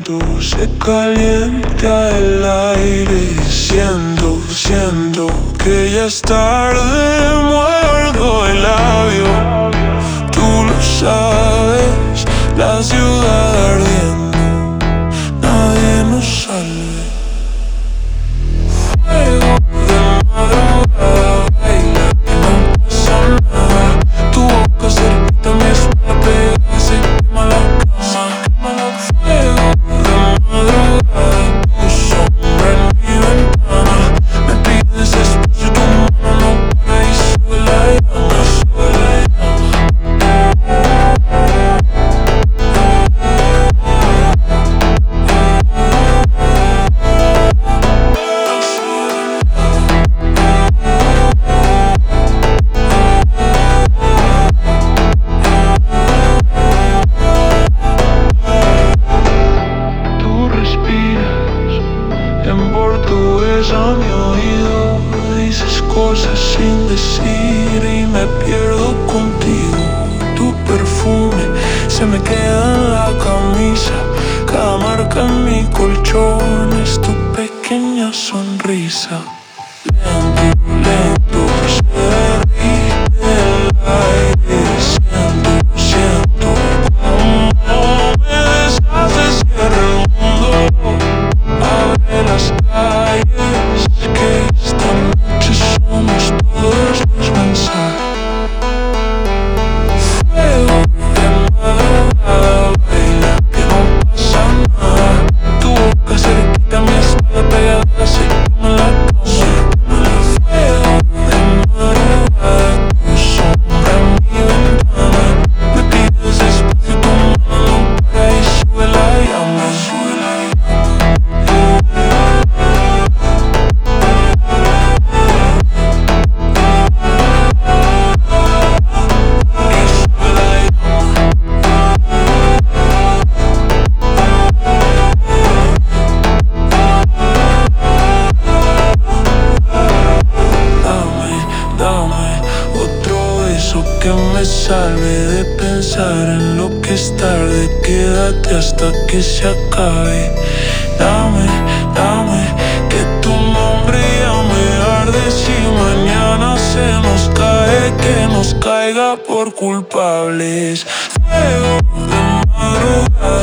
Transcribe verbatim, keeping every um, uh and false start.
lento, se calienta el aire. Siento, siento que ya es tarde, muerdo el labio. Tú lo sabes, la ciudad ardiendo, nadie nos salve. Fuego de madrugada, baila que no pasa nada. Tu boca cerquita, mi espalda pegada, se quema la cama, quema la fuego de madrugada. Tu sombra en mi ventana, me pides espacio, tu mano no para y sube la llama, sube la llama. Tú respiras en portugués a mi oído, dices cosas sin decir y me pierdo contigo. Tu perfume se me queda en la camisa, cada marca en mi colchón es tu pequeña sonrisa. Lento, lento se derrite el aire. Siento, siento como me deshaces, cierra el mundo, abre las calles, que esta noche somos todos los mensajes. Fuego de madrugada, baila que no pasa nada. Tu boca cerquita, mi espalda pegada, se quema la cama. Fuego de madrugada, tu sombra en mi ventana, me pides espacio, tu mano no para y sube la llama, sube la que me salve de pensar en lo que es tarde. Quédate hasta que se acabe. Dame, dame, que tu nombre ya me arde. Si mañana se nos cae, que nos caiga por culpables. Fuego de madrugada.